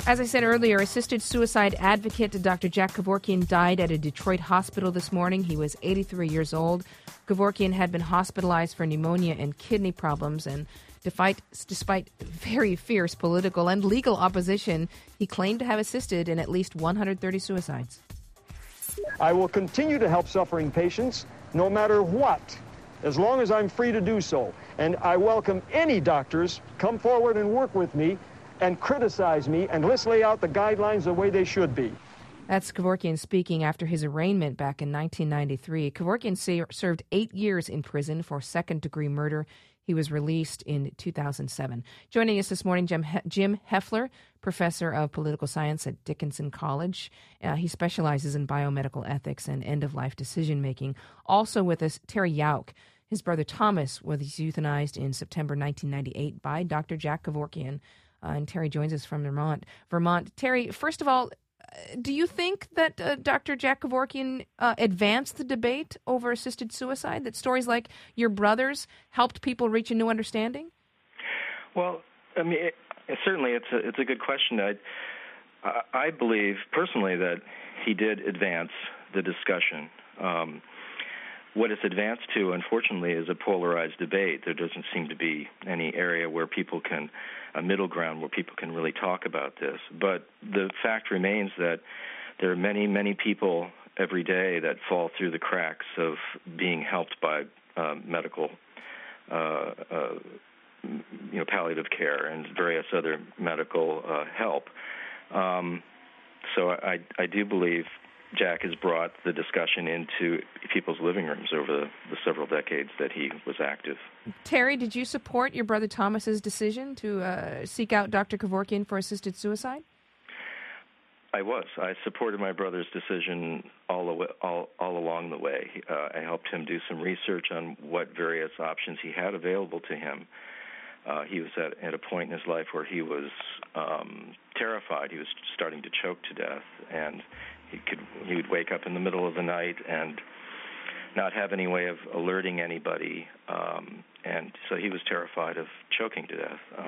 As I said earlier, assisted suicide advocate Dr. Jack Kevorkian died at a Detroit hospital this morning. He was 83 years old. Kevorkian had been hospitalized for pneumonia and kidney problems, and despite very fierce political and legal opposition, he claimed to have assisted in at least 130 suicides. I will continue to help suffering patients no matter what, as long as I'm free to do so. And I welcome any doctors come forward and work with me and criticize me, and let's lay out the guidelines the way they should be. That's Kevorkian speaking after his arraignment back in 1993. Kevorkian served 8 years in prison for second-degree murder. He was released in 2007. Joining us this morning, Jim Heffler, professor of political science at Dickinson College. He specializes in biomedical ethics and end-of-life decision-making. Also with us, Terry Yauch. His brother Thomas was euthanized in September 1998 by Dr. Jack Kevorkian. And Terry joins us from Vermont. Terry, first of all, do you think that Dr. Jack Kevorkian advanced the debate over assisted suicide, that stories like your brother's helped people reach a new understanding? Well, I mean, certainly it's a good question. I believe personally that he did advance the discussion. What it's advanced to, unfortunately, is a polarized debate. There doesn't seem to be any area where people can, a middle ground where people can really talk about this. But the fact remains that there are many, many people every day that fall through the cracks of being helped by medical, palliative care and various other medical help. So I do believe Jack has brought the discussion into people's living rooms over the several decades that he was active. Terry, did you support your brother Thomas's decision to seek out Dr. Kevorkian for assisted suicide? I was. I supported my brother's decision all along the way. I helped him do some research on what various options he had available to him. He was at a point in his life where he was terrified. He was starting to choke to death, and he would wake up in the middle of the night and not have any way of alerting anybody, and so he was terrified of choking to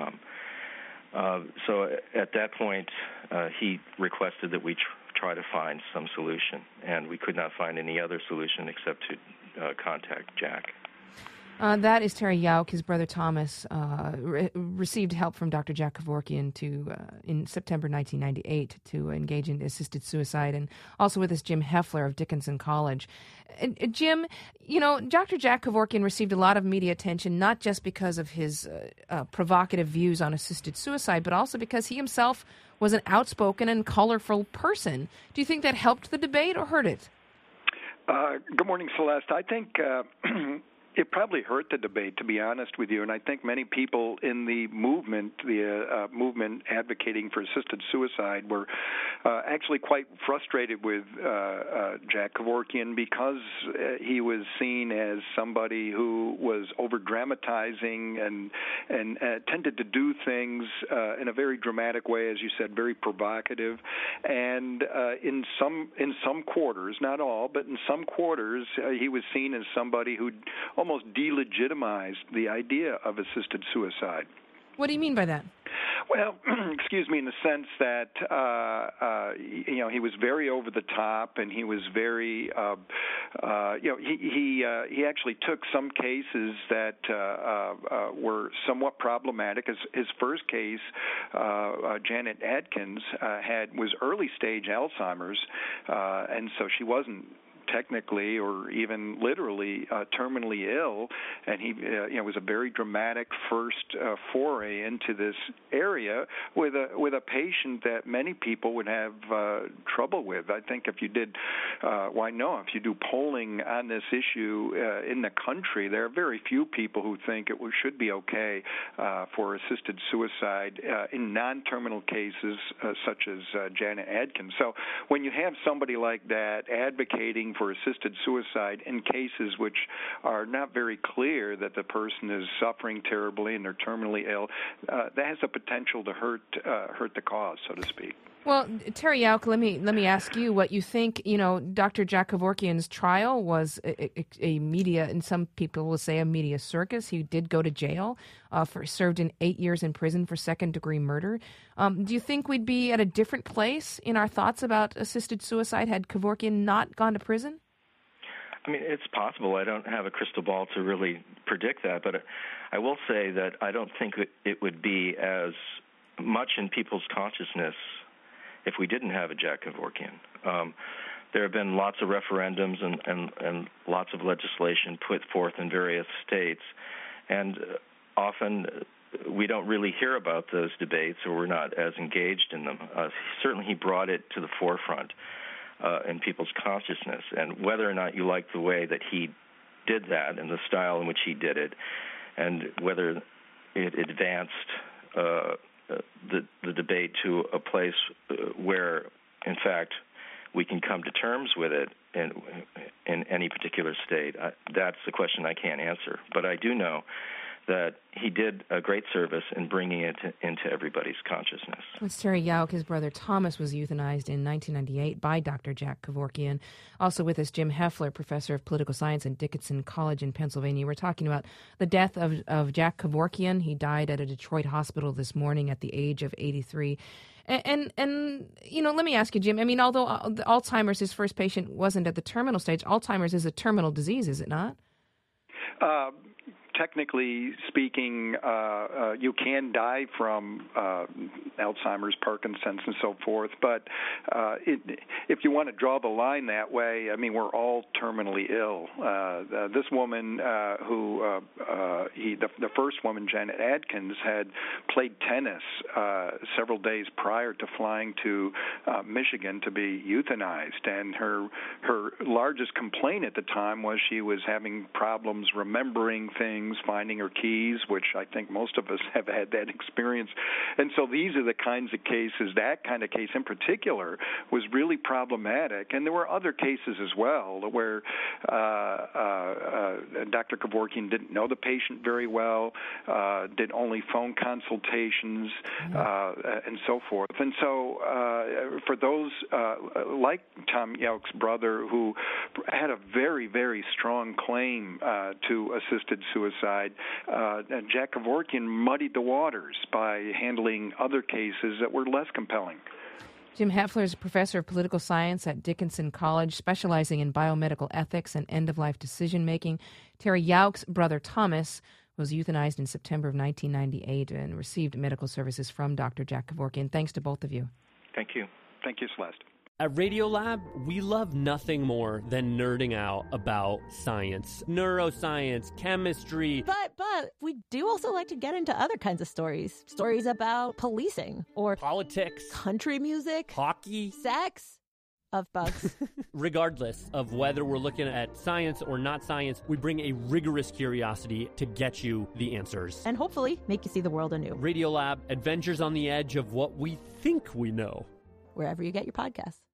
death. So at that point, he requested that we try to find some solution, and we could not find any other solution except to contact Jack. That is Terry Yauch. His brother Thomas received help from Dr. Jack Kevorkian in September 1998 to engage in assisted suicide, and also with us Jim Heffler of Dickinson College. Jim, Dr. Jack Kevorkian received a lot of media attention, not just because of his provocative views on assisted suicide, but also because he himself was an outspoken and colorful person. Do you think that helped the debate or hurt it? Good morning, Celeste. I think it probably hurt the debate, to be honest with you, and I think many people in the movement advocating for assisted suicide were actually quite frustrated with Jack Kevorkian because he was seen as somebody who was over-dramatizing and tended to do things in a very dramatic way, as you said, very provocative, and in some quarters, not all, but in some quarters, he was seen as somebody who almost delegitimized the idea of assisted suicide. What do you mean by that? Well, excuse me, in the sense that he was very over the top, and he was very, he actually took some cases that were somewhat problematic. His first case, Janet Adkins, was early stage Alzheimer's, and so she wasn't technically or even literally terminally ill, and he was a very dramatic first foray into this area with a patient that many people would have trouble with. I think if you did, if you do polling on this issue in the country, there are very few people who think it should be okay for assisted suicide in non-terminal cases such as Janet Adkins. So when you have somebody like that advocating for assisted suicide in cases which are not very clear that the person is suffering terribly and they're terminally ill, that has the potential to hurt the cause, so to speak. Well, Terry Yauk, let me ask you what you think. Dr. Jack Kevorkian's trial was a media, and some people will say a media circus. He did go to jail, served in 8 years in prison for second-degree murder. Do you think we'd be at a different place in our thoughts about assisted suicide had Kevorkian not gone to prison? I mean, it's possible. I don't have a crystal ball to really predict that, but I will say that I don't think it would be as much in people's consciousness if we didn't have a Jack Kevorkian. There have been lots of referendums and lots of legislation put forth in various states, and often we don't really hear about those debates, or we're not as engaged in them. Certainly he brought it to the forefront in people's consciousness, and whether or not you like the way that he did that and the style in which he did it, and whether it advanced the debate to a place where, in fact, we can come to terms with it in any particular state, that's the question I can't answer. But I do know that he did a great service in bringing it into everybody's consciousness. It's Terry Yauk. His brother Thomas was euthanized in 1998 by Dr. Jack Kevorkian. Also with us, Jim Heffler, professor of political science at Dickinson College in Pennsylvania. We're talking about the death of Jack Kevorkian. He died at a Detroit hospital this morning at the age of 83. And let me ask you, Jim, I mean, although Alzheimer's, his first patient, wasn't at the terminal stage, Alzheimer's is a terminal disease, is it not? Technically speaking, you can die from Alzheimer's, Parkinson's, and so forth. But if you want to draw the line that way, I mean, we're all terminally ill. This woman, the first woman, Janet Adkins, had played tennis several days prior to flying to Michigan to be euthanized, and her largest complaint at the time was she was having problems remembering things, finding her keys, which I think most of us have had that experience. And so these are the kinds of cases, that kind of case in particular was really problematic. And there were other cases as well where Dr. Kevorkian didn't know the patient very well, did only phone consultations, and so forth. And so for those like Tom Yauk's brother, who had a very, very strong claim to assisted suicide, Jack Kevorkian muddied the waters by handling other cases that were less compelling. Jim Heffler is a professor of political science at Dickinson College, specializing in biomedical ethics and end-of-life decision-making. Terry Yauk's brother Thomas was euthanized in September of 1998 and received medical services from Dr. Jack Kevorkian. Thanks to both of you. Thank you. Thank you, Celeste. At Radiolab, we love nothing more than nerding out about science, neuroscience, chemistry. But we do also like to get into other kinds of stories. Stories about policing or politics, country music, hockey, sex, of bugs. Regardless of whether we're looking at science or not science, we bring a rigorous curiosity to get you the answers. And hopefully make you see the world anew. Radiolab, adventures on the edge of what we think we know. Wherever you get your podcasts.